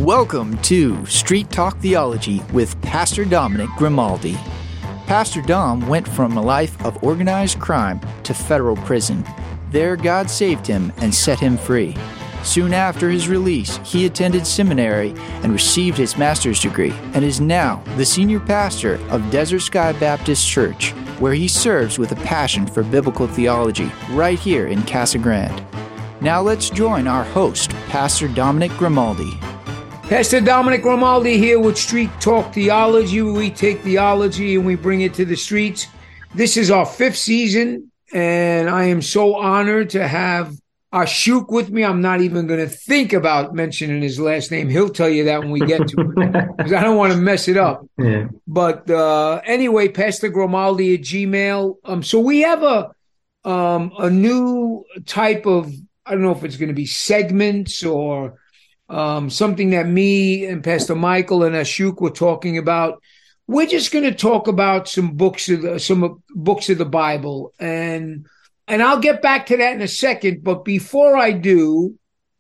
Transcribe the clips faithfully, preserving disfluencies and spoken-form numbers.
Welcome to Street Talk Theology with Pastor Dominic Grimaldi. Pastor Dom went from a life of organized crime to federal prison. There, God saved him and set him free. Soon after his release, he attended seminary and received his master's degree and is now the senior pastor of Desert Sky Baptist Church, where he serves with a passion for biblical theology right here in Casa Grande. Now let's join our host, Pastor Dominic Grimaldi. Pastor Dominic Grimaldi here with Street Talk Theology. We take theology and we bring it to the streets. This is our fifth season, and I am so honored to have Ashok with me. I'm not even going to think about mentioning his last name. He'll tell you that when we get to it, because I don't want to mess it up. Yeah. But uh, anyway, Pastor Grimaldi at Gmail. Um, so we have a um, a new type of, I don't know if it's going to be segments or Um, something that me and Pastor Michael and Ashok were talking about. We're just going to talk about some books of the, some books of the Bible, and and I'll get back to that in a second. But before I do,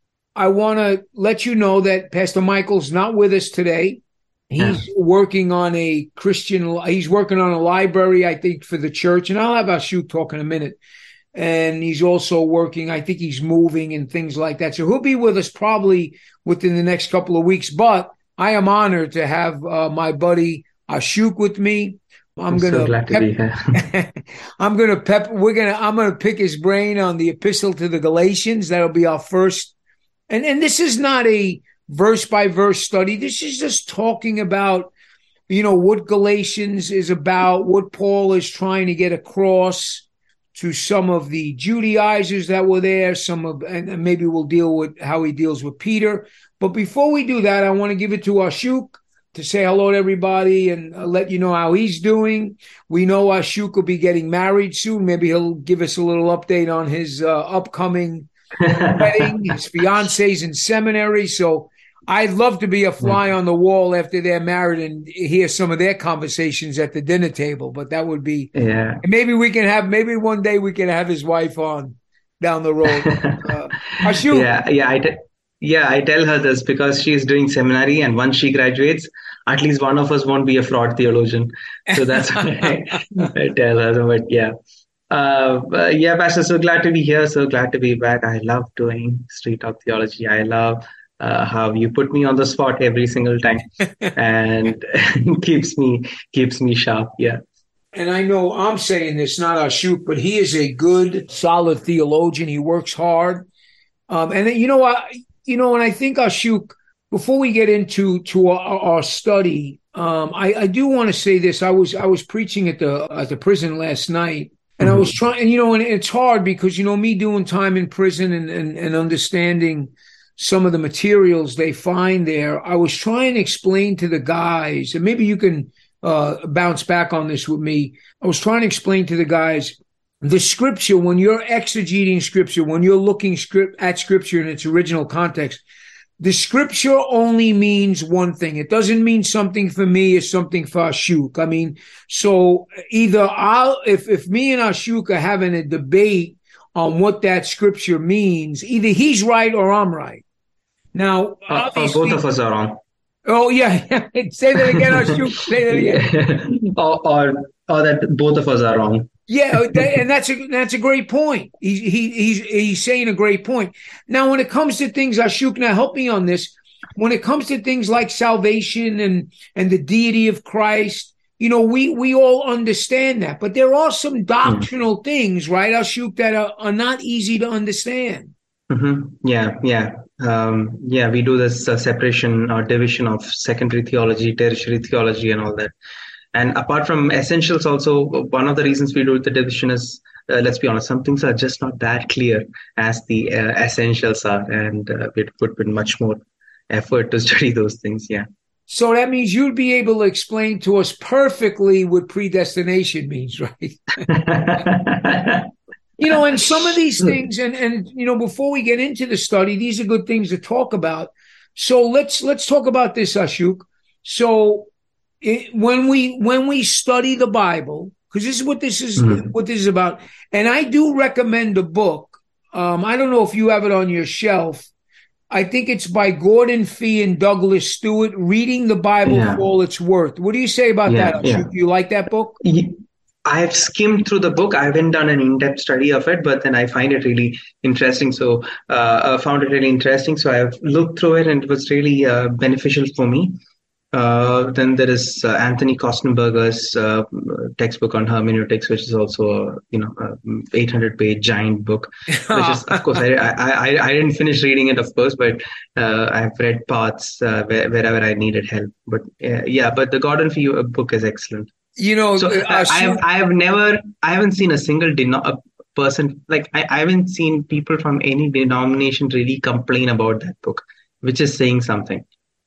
I want to let you know that Pastor Michael's not with us today. He's yeah. working on a Christian. He's working on a library, I think, for the church, and I'll have Ashok talk in a minute. And he's also working, I think he's moving and things like that. So he'll be with us probably within the next couple of weeks. But I am honored to have uh, my buddy Ashok with me. I'm, I'm gonna so glad pep- to be here. I'm gonna pep we're gonna I'm gonna pick his brain on the epistle to the Galatians. That'll be our first. And and this is not a verse by verse study. This is just talking about, you know, what Galatians is about, what Paul is trying to get across to some of the Judaizers that were there, some of, and maybe we'll deal with how he deals with Peter. But before we do that, I want to give it to Ashok to say hello to everybody and uh, let you know how he's doing. We know Ashok will be getting married soon. Maybe he'll give us a little update on his uh, upcoming wedding. His fiance's in seminary. So I'd love to be a fly on the wall after they're married and hear some of their conversations at the dinner table. But that would be, yeah. Maybe we can have, maybe one day we can have his wife on down the road. Uh, Ashok. Yeah, yeah, I te- yeah, I tell her this because she's doing seminary, and once she graduates, at least one of us won't be a fraud theologian. So that's what I, I tell her. But yeah, uh, uh, yeah, Pastor, so glad to be here. So glad to be back. I love doing Street Talk Theology. I love Uh, how you put me on the spot every single time, and keeps me keeps me sharp. Yeah. And I know I'm saying this, not Ashok, but he is a good, solid theologian. He works hard, um, and you know, I, you know, and I think Ashok, before we get into to our, our study, um, I, I do want to say this. I was I was preaching at the at the prison last night, and mm-hmm. I was trying, and you know, and it's hard because you know me doing time in prison and and, and understanding some of the materials they find there. I was trying to explain to the guys, and maybe you can uh, bounce back on this with me. I was trying to explain to the guys, the scripture, when you're exegeting scripture, when you're looking script at scripture in its original context, the scripture only means one thing. It doesn't mean something for me or something for Ashok. I mean, so either I'll, if, if me and Ashok are having a debate on what that scripture means, either he's right or I'm right. Now, uh, uh, both of us are wrong. Oh, yeah. Say that again, Ashok. Say that again. or, or, or that both of us are wrong. Yeah, that, and that's a that's a great point. He, he he's he's saying a great point. Now, when it comes to things, Ashok, now help me on this. When it comes to things like salvation and and the deity of Christ, you know, we we all understand that, but there are some doctrinal mm. things, right, Ashok, that are, are not easy to understand. Mm-hmm. Yeah, yeah. Um, yeah, we do this uh, separation or division of secondary theology, tertiary theology, and all that. And apart from essentials, also one of the reasons we do the division is, uh, let's be honest, some things are just not that clear as the uh, essentials are, and uh, we put in much more effort to study those things. Yeah. So that means you'd be able to explain to us perfectly what predestination means, right? You know, and some of these things, and, and, you know, before we get into the study, these are good things to talk about. So let's, let's talk about this, Ashok. So it, when we, when we study the Bible, because this is what this is, mm-hmm. what this is about. And I do recommend a book. Um, I don't know if you have it on your shelf. I think it's by Gordon Fee and Douglas Stewart, Reading the Bible Yeah. for All It's Worth. What do you say about Yeah, that, yeah. Ashok? Do you like that book? Ye- I've skimmed through the book. I haven't done an in-depth study of it, but then I find it really interesting. So uh, I found it really interesting. So I've looked through it, and it was really uh, beneficial for me. Uh, then there is uh, Anthony Kostenberger's uh, textbook on hermeneutics, which is also a you know eight hundred page giant book. Which is, of course, I, I I I didn't finish reading it, of course, but uh, I've read parts uh, where, wherever I needed help. But uh, yeah, but the Gordon Fee book is excellent. You know, So uh, I, I Ashok- have I have never I haven't seen a single deno- a person like I, I haven't seen people from any denomination really complain about that book, which is saying something.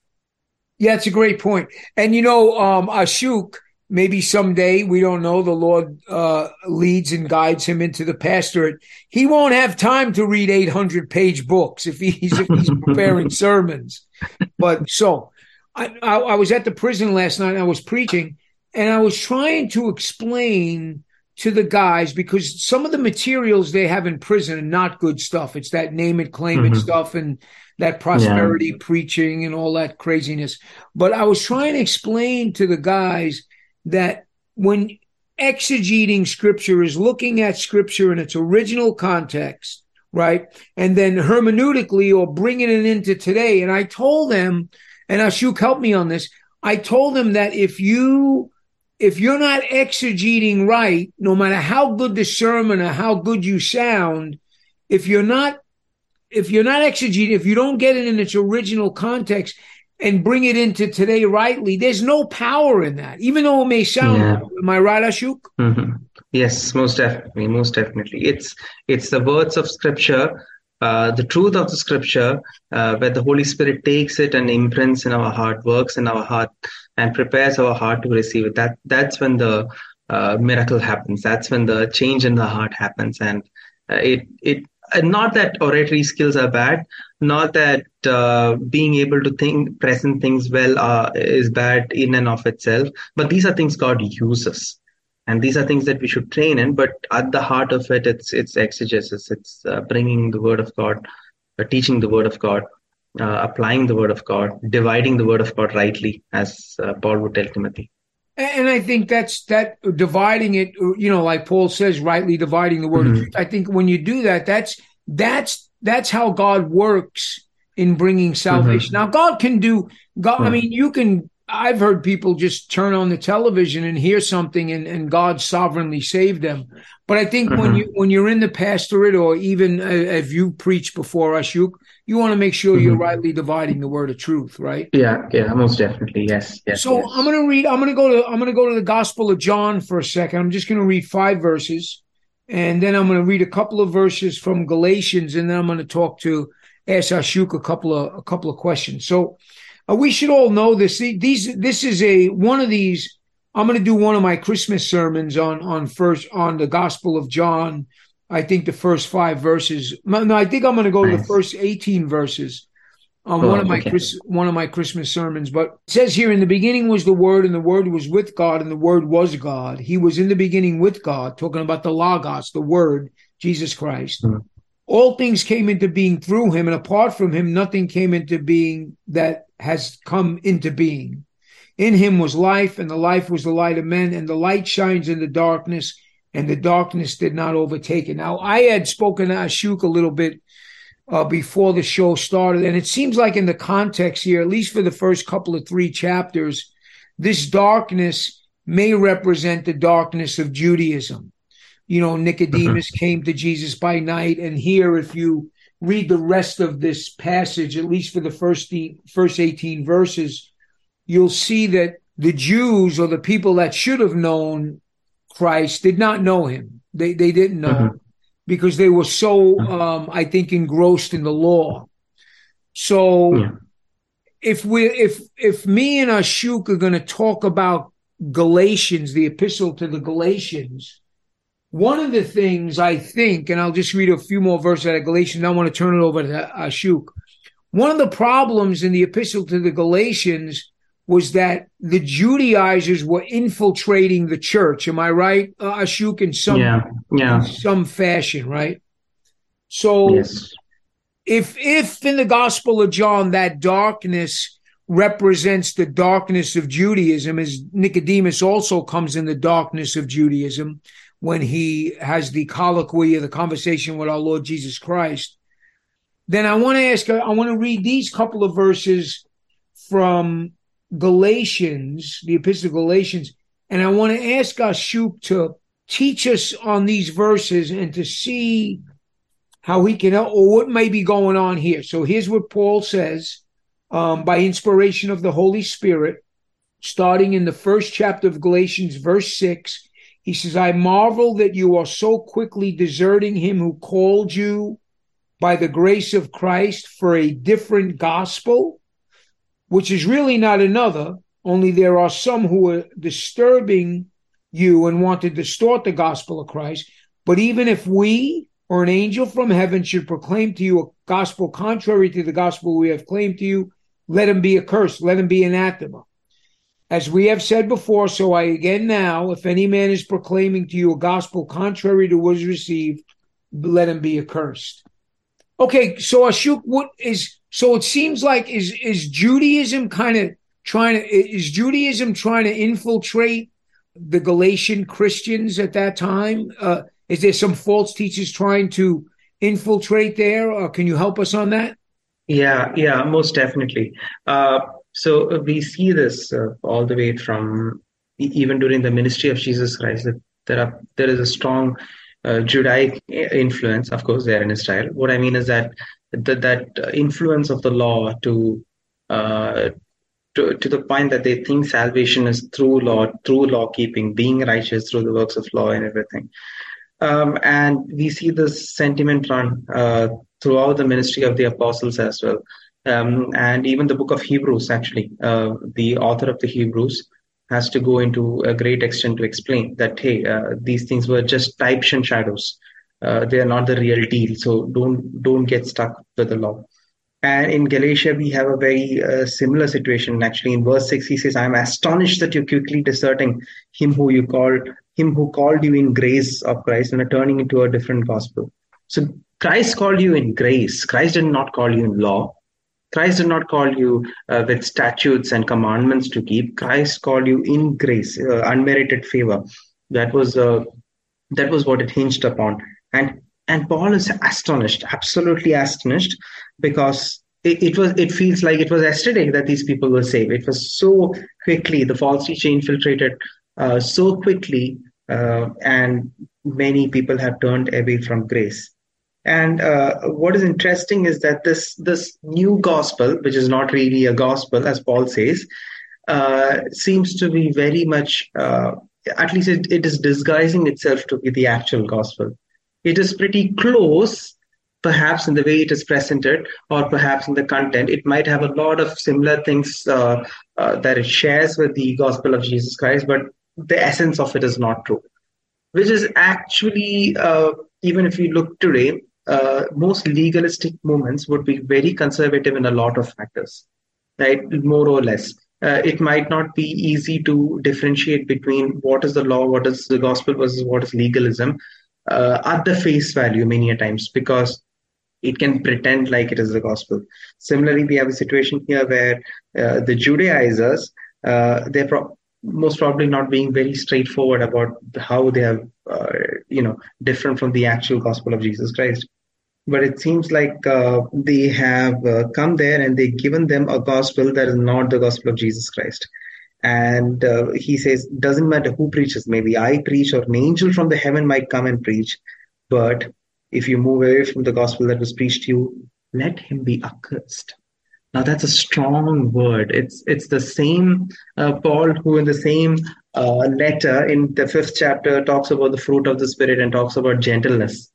Yeah, it's a great point. And, you know, um, Ashok, maybe someday, we don't know, the Lord uh, leads and guides him into the pastorate. He won't have time to read eight hundred page books if he's, if he's preparing sermons. But so I, I, I was at the prison last night and I was preaching, and I was trying to explain to the guys, because some of the materials they have in prison are not good stuff. It's that name it, claim it Mhm. stuff, and that prosperity preaching and all that craziness. But I was trying to explain to the guys that when exegeting scripture is looking at scripture in its original context, right? And then hermeneutically or bringing it into today. And I told them, and Ashok helped me on this, I told them that if you, if you're not exegeting right, no matter how good the sermon or how good you sound, if you're not If you're not exegeting, if you don't get it in its original context and bring it into today rightly, there's no power in that, even though it may sound. Yeah. Am I right, Ashok? Mm-hmm. Yes, most definitely, most definitely. It's it's the words of Scripture, uh, the truth of the Scripture, uh, where the Holy Spirit takes it and imprints in our heart, works in our heart, and prepares our heart to receive it. That that's when the uh, miracle happens. That's when the change in the heart happens, and uh, it it. And not that oratory skills are bad, not that uh, being able to think, present things well uh, is bad in and of itself, but these are things God uses. And these are things that we should train in, but at the heart of it, it's it's exegesis. It's uh, bringing the word of God, uh, teaching the word of God, uh, applying the word of God, dividing the word of God rightly, as uh, Paul would tell Timothy. And I think that's that dividing it, you know, like Paul says, rightly dividing the word Mhm. of truth. I think when you do that, that's that's that's how God works in bringing salvation. Now, God can do. God, I Mhm. mean, you can. I've heard people just turn on the television and hear something, and, and God sovereignly saved them. But I think when Mhm. you when you're in the pastorate, or even uh, if you preach before Ashok, you want to make sure you're Mhm. rightly dividing the word of truth, right? Yeah, yeah, most definitely. Yes, yes. So yes. I'm going to read, I'm going to go to, I'm going to go to the Gospel of John for a second. I'm just going to read five verses, and then I'm going to read a couple of verses from Galatians, and then I'm going to talk to, ask Ashok a couple of, a couple of questions. So uh, we should all know this. These, this is a, one of these, I'm going to do one of my Christmas sermons on, on first, on the Gospel of John. I think the first five verses. No, I think I'm going to go to the Nice. first eighteen verses on Oh, one of my okay. Chris, one of my Christmas sermons. But it says here, in the beginning was the Word, and the Word was with God, and the Word was God. He was in the beginning with God, talking about the Logos, the Word, Jesus Christ. Mhm. All things came into being through him, and apart from him, nothing came into being that has come into being. In him was life, and the life was the light of men, and the light shines in the darkness, and the darkness did not overtake it. Now, I had spoken to Ashok a little bit uh, before the show started, and it seems like in the context here, at least for the first couple of three chapters, this darkness may represent the darkness of Judaism. You know, Nicodemus Mhm. came to Jesus by night, and here, if you read the rest of this passage, at least for the first first eighteen verses, you'll see that the Jews, or the people that should have known Christ, did not know him. They they didn't know him Mhm. because they were so, um, I think, engrossed in the law. So Yeah. if we if if me and Ashok are going to talk about Galatians, the epistle to the Galatians, one of the things I think, and I'll just read a few more verses out of Galatians, I want to turn it over to Ashok. One of the problems in the epistle to the Galatians was that the Judaizers were infiltrating the church. Am I right, uh, Ashok, in some, Yeah. in Yeah. some fashion, right? So Yes. if if in the Gospel of John that darkness represents the darkness of Judaism, as Nicodemus also comes in the darkness of Judaism when he has the colloquy or the conversation with our Lord Jesus Christ, then I want to ask, I want to read these couple of verses from Galatians, the Epistle of Galatians, and I want to ask Ashok to teach us on these verses and to see how he can help, or what may be going on here. So here's what Paul says, um, by inspiration of the Holy Spirit, starting in the first chapter of Galatians, verse six. He says, I marvel that you are so quickly deserting him who called you by the grace of Christ for a different gospel, which is really not another, only there are some who are disturbing you and want to distort the gospel of Christ. But even if we or an angel from heaven should proclaim to you a gospel contrary to the gospel we have claimed to you, let him be accursed, let him be anathema. As we have said before, so I again now, if any man is proclaiming to you a gospel contrary to what is received, let him be accursed. Okay, so Ashok, what is, so it seems like, is, is Judaism kind of trying to, is Judaism trying to infiltrate the Galatian Christians at that time? Uh, Is there some false teachers trying to infiltrate there? Or can you help us on that? Yeah, yeah, most definitely. Uh, so we see this uh, all the way from even during the ministry of Jesus Christ, that there are there is a strong uh, Judaic influence. Of course, they're in Israel. What I mean is that that, that influence of the law to uh, to to the point that they think salvation is through law, through law keeping, being righteous through the works of law and everything. Um, and we see this sentiment run uh, throughout the ministry of the apostles as well. Um, and even the book of Hebrews, actually, uh, the author of the Hebrews has to go into a great extent to explain that, hey, uh, these things were just types and shadows. Uh, they are not the real deal. So don't don't get stuck with the law. And in Galatia, we have a very uh, similar situation. Actually, in verse six, he says, I am astonished that you're quickly deserting him who you called, him who called you in grace of Christ and are turning into a different gospel. So Christ called you in grace. Christ did not call you in law. Christ did not call you uh, with statutes and commandments to keep. Christ called you in grace, uh, unmerited favor. That was uh, that was what it hinged upon. And and Paul is astonished, absolutely astonished, because it, it was it feels like it was yesterday that these people were saved. It was so quickly, the false teacher infiltrated uh, so quickly, uh, and many people have turned away from grace. And uh, what is interesting is that this this new gospel, which is not really a gospel, as Paul says, uh, seems to be very much, uh, at least it, it is disguising itself to be the actual gospel. It is pretty close, perhaps in the way it is presented, or perhaps in the content. It might have a lot of similar things uh, uh, that it shares with the gospel of Jesus Christ, but the essence of it is not true. Which is actually, uh, even if you look today, uh, most legalistic movements would be very conservative in a lot of factors, right? More or less. Uh, it might not be easy to differentiate between what is the law, what is the gospel versus what is legalism. Uh, at the face value many a times, because it can pretend like it is the gospel. Similarly, we have a situation here where uh, the Judaizers, uh, they're pro- most probably not being very straightforward about how they are, uh, you know, different from the actual gospel of Jesus Christ. But it seems like uh, they have uh, come there and they've given them a gospel that is not the gospel of Jesus Christ. And uh, he says, doesn't matter who preaches, maybe I preach or an angel from the heaven might come and preach. But if you move away from the gospel that was preached to you, let him be accursed. Now that's a strong word. It's it's the same uh, Paul who in the same uh, letter in the fifth chapter talks about the fruit of the Spirit and talks about gentleness.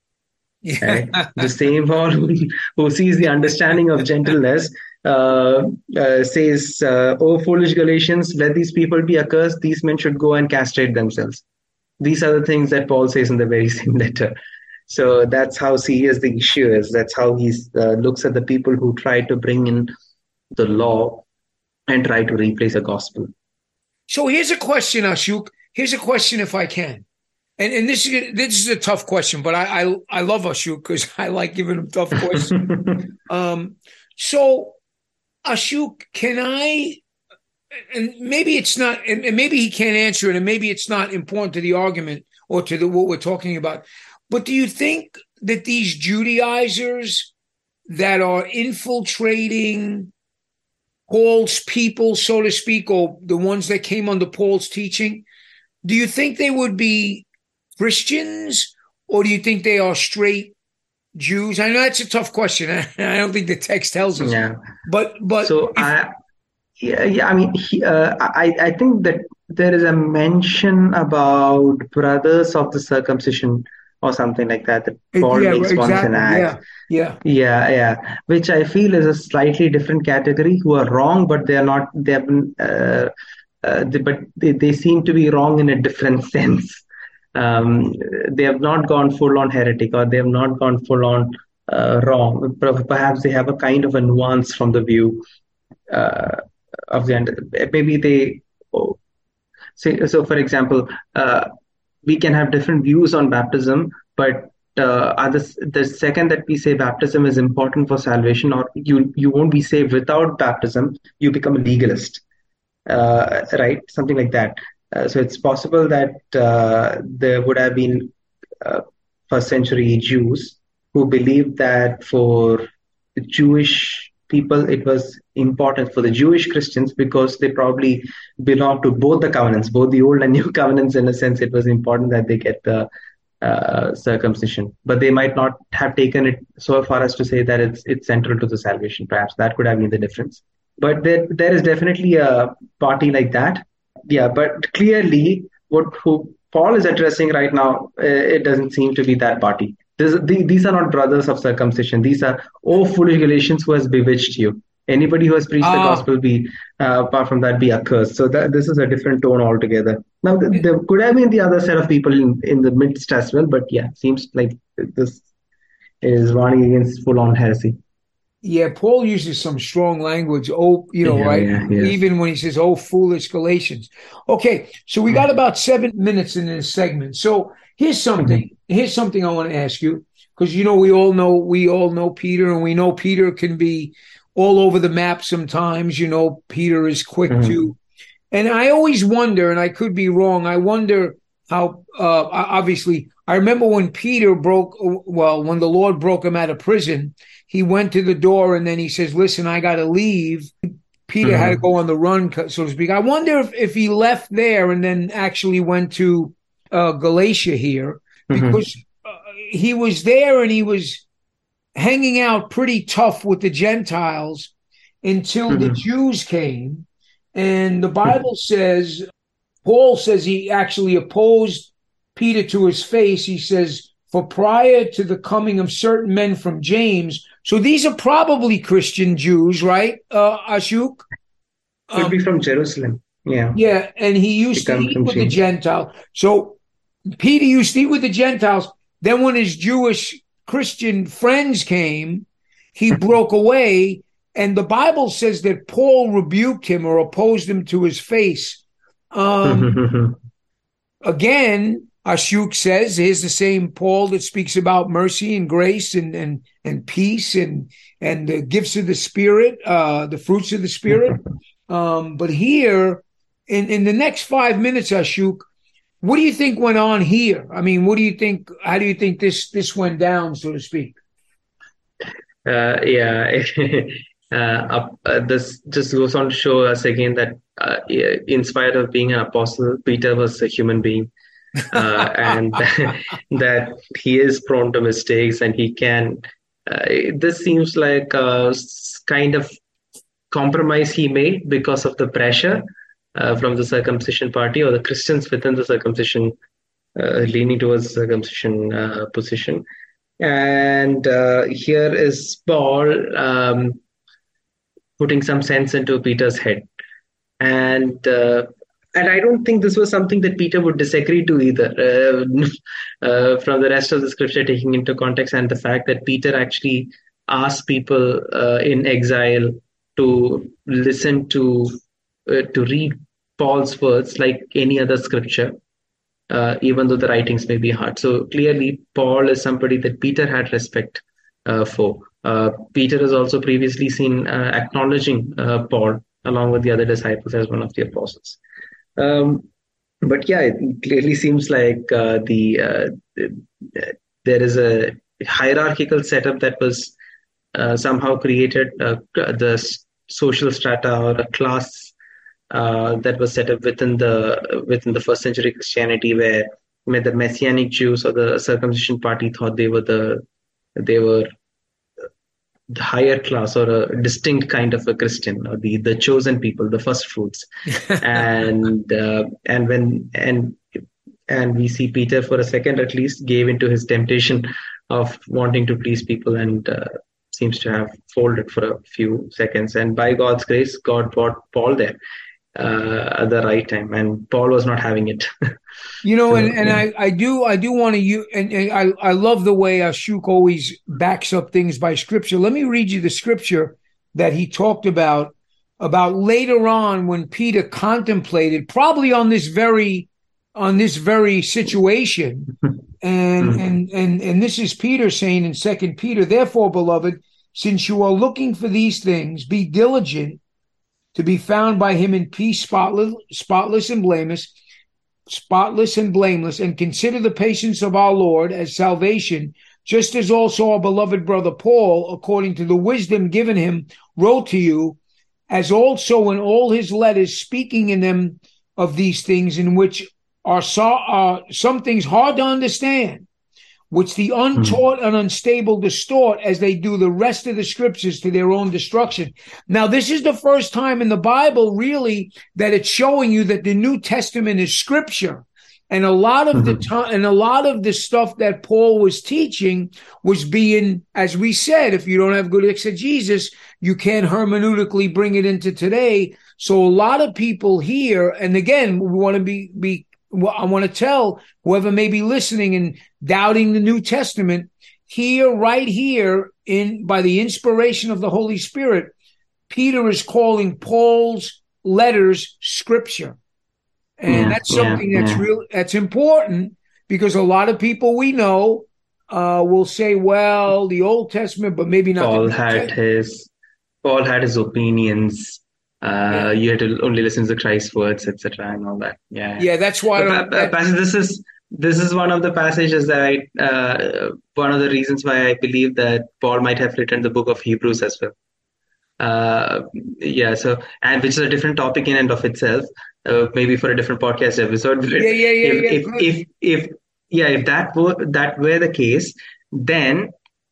Yeah. Right? The same Paul who, who sees the understanding of gentleness Uh, uh, says, uh, oh, foolish Galatians, let these people be accursed. These men should go and castrate themselves. These are the things that Paul says in the very same letter. So that's how serious the issue is. That's how he uh, looks at the people who try to bring in the law and try to replace the gospel. So here's a question, Ashok. Here's a question, if I can. And and this is this is a tough question, but I I, I love Ashok because I like giving him tough questions. um, so Ashok, can I? And maybe it's not, and maybe he can't answer it, and maybe it's not important to the argument or to the, what we're talking about. But do you think that these Judaizers that are infiltrating Paul's people, so to speak, or the ones that came under Paul's teaching, do you think they would be Christians, or do you think they are straight Jews? I know that's a tough question. I don't think the text tells us. Yeah. But but so if, I yeah, yeah I mean he, uh, I I think that there is a mention about brothers of the circumcision or something like that that Paul yeah, makes once in exactly. Acts. Yeah, yeah. Yeah, yeah, which I feel is a slightly different category, who are wrong, but they are not. They have been, uh, uh, they, but they, they seem to be wrong in a different sense. Um, they have not gone full on heretic, or they have not gone full on uh, wrong. Per- Perhaps they have a kind of a nuance from the view uh, of the under. Maybe they. Oh, so, so for example, uh, we can have different views on baptism, but uh, others, the second that we say baptism is important for salvation, or you you won't be saved without baptism, you become a legalist, uh, right? Something like that. Uh, so it's possible that uh, there would have been uh, first century Jews who believed that for the Jewish people it was important, for the Jewish Christians, because they probably belong to both the covenants, both the old and new covenants. In a sense, it was important that they get the uh, circumcision, but they might not have taken it so far as to say that it's it's central to the salvation. Perhaps that could have been the difference. But there there is definitely a party like that. Yeah, but clearly, what who Paul is addressing right now, uh, it doesn't seem to be that party. This, the, these are not brothers of circumcision. These are, oh, foolish Galatians, who has bewitched you. Anybody who has preached the Ah, gospel be, uh, apart from that, be accursed. So that this is a different tone altogether. Now, th- there could have been the other set of people in, in the midst as well, but yeah, seems like this is warning against full-on heresy. yeah, Paul uses some strong language. Oh, you know, Yeah, right? yeah, yes. Even when he says, "Oh, foolish Galatians." Okay, so we got about seven minutes in this segment. So here's something. Here's something I want to ask you, because you know we all know we all know Peter, and we know Peter can be all over the map sometimes. You know, Peter is quick Mhm. to, and I always wonder, and I could be wrong. I wonder how. Uh, obviously, I remember when Peter broke. Well, when the Lord broke him out of prison. He went to the door and then he says, listen, I got to leave. Peter mm-hmm. had to go on the run, so to speak. I wonder if, if he left there and then actually went to uh, Galatia here, because mm-hmm. uh, he was there and he was hanging out pretty tough with the Gentiles until mm-hmm. the Jews came. And the Bible says, Paul says he actually opposed Peter to his face. He says, for prior to the coming of certain men from James. So these are probably Christian Jews, right, uh, Ashok? Could um, be from Jerusalem. Yeah. Yeah, and he used to eat with James. the Gentiles. So Peter used to eat with the Gentiles. Then when his Jewish Christian friends came, he broke away. And the Bible says that Paul rebuked him or opposed him to his face. Um, again, Ashok says, here's the same Paul that speaks about mercy and grace and and, and peace and, and the gifts of the Spirit, uh, the fruits of the Spirit. Um, but here, in, in the next five minutes, Ashok, what do you think went on here? I mean, what do you think, how do you think this, this went down, so to speak? Uh, yeah, uh, uh, this just goes on to show us again that uh, in spite of being an apostle, Peter was a human being. uh, and that he is prone to mistakes, and he can uh, this seems like a kind of compromise he made because of the pressure uh, from the circumcision party, or the Christians within the circumcision uh, leaning towards circumcision uh, position. And uh, here is Paul um, putting some sense into Peter's head, and uh, And I don't think this was something that Peter would disagree to either, uh, uh, from the rest of the scripture taking into context, and the fact that Peter actually asked people uh, in exile to listen to, uh, to read Paul's words like any other scripture. uh, even though the writings may be hard. So clearly, Paul is somebody that Peter had respect uh, for. Uh, Peter is also previously seen uh, acknowledging uh, Paul along with the other disciples as one of the apostles. Um, but yeah, it clearly seems like uh, the uh, there is a hierarchical setup that was uh, somehow created, uh, the social strata or a class uh, that was set up within the within the first century Christianity, where, where the Messianic Jews or the circumcision party thought they were the they were the higher class or a distinct kind of a Christian, or the the chosen people, the first fruits. and uh, and when and and we see Peter for a second at least gave into his temptation of wanting to please people, and uh, seems to have folded for a few seconds. And by God's grace, God brought Paul there uh, at the right time, and Paul was not having it. You know, so, and, and yeah. I, I do I do want to use, and, and I, I love the way Ashok always backs up things by scripture. Let me read you the scripture that he talked about, about later on when Peter contemplated, probably on this very on this very situation. And mm-hmm. and and and this is Peter saying in Second Peter, therefore, beloved, since you are looking for these things, be diligent to be found by him in peace, spotless, spotless and blameless, spotless and blameless, and consider the patience of our Lord as salvation, just as also our beloved brother Paul, according to the wisdom given him, wrote to you, as also in all his letters, speaking in them of these things, in which are so, uh, some things hard to understand, which the untaught and unstable distort as they do the rest of the scriptures to their own destruction. Now, this is the first time in the Bible, really, that it's showing you that the New Testament is scripture. And a lot of mm-hmm. the time, and a lot of the stuff that Paul was teaching was being, as we said, if you don't have good exegesis, you can't hermeneutically bring it into today. So a lot of people here, and again, we want to be, be, I want to tell whoever may be listening and doubting the New Testament, here, right here, in by the inspiration of the Holy Spirit, Peter is calling Paul's letters scripture. And yeah, that's something yeah, that's yeah. real, that's important, because a lot of people we know uh, will say, well, the Old Testament, but maybe not. Paul the had Testament. his, Paul had his opinions. Uh, yeah. You had to only listen to Christ's words, et cetera, and all that. Yeah, yeah, that's why. But, uh, that, this is this is one of the passages that I, uh, one of the reasons why I believe that Paul might have written the book of Hebrews as well. Uh, yeah, so and which is a different topic in and of itself, uh, maybe for a different podcast episode. Yeah, yeah, yeah, if, yeah. If, if, if, yeah, if that were that were the case, then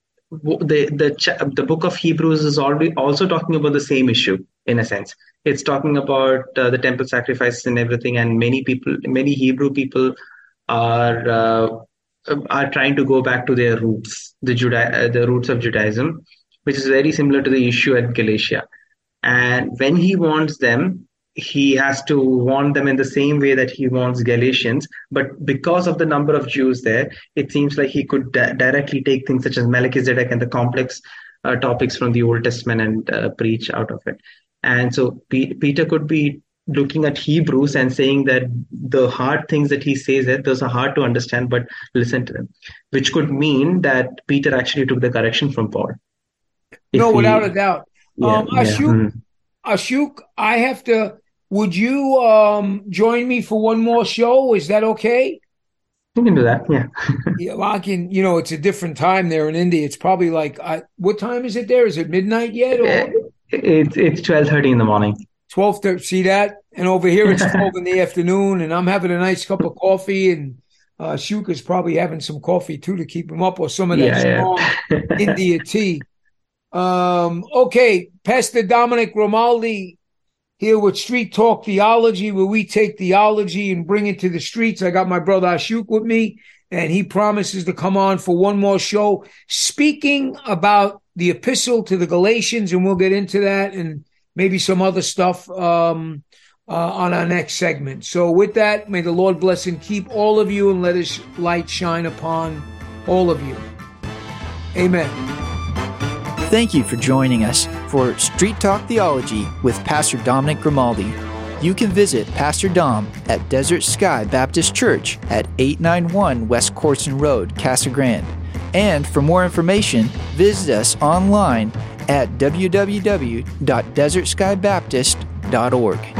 the the the book of Hebrews is already also talking about the same issue in a sense. It's talking about uh, the temple sacrifices and everything, and many people, many Hebrew people are uh, are trying to go back to their roots, the Juda- uh, the roots of Judaism, which is very similar to the issue at Galatia. And when he warns them, he has to warn them in the same way that he warns Galatians. But because of the number of Jews there, it seems like he could di- directly take things such as Melchizedek and the complex uh, topics from the Old Testament and uh, preach out of it. And so P- Peter could be looking at Hebrews and saying that the hard things that he says that those are hard to understand, but listen to them, which could mean that Peter actually took the correction from Paul. No, he, without a doubt. Yeah, um, Ashok, yeah. mm-hmm. Ashok, I have to, would you um, join me for one more show? Is that okay? You can do that, yeah. Yeah, well, I can, you know, it's a different time there in India. It's probably like, uh, what time is it there? Is it midnight yet? Or? It's it's twelve thirty in the morning. twelve thirty, see that? And over here it's twelve in the afternoon, and I'm having a nice cup of coffee, and uh, Shuka's probably having some coffee too to keep him up, or some of that yeah, strong yeah. India tea. Um, okay, Pastor Dominic Grimaldi here with Street Talk Theology, where we take theology and bring it to the streets. I got my brother Ashok with me, and he promises to come on for one more show speaking about the epistle to the Galatians, and we'll get into that and maybe some other stuff um, uh, on our next segment. So with that, may the Lord bless and keep all of you, and let his light shine upon all of you. Amen. Thank you for joining us for Street Talk Theology with Pastor Dominic Grimaldi. you can visit Pastor Dom at Desert Sky Baptist Church at eight ninety-one West Corson Road, Casa Grande. And for more information, visit us online at w w w dot desert sky baptist dot org.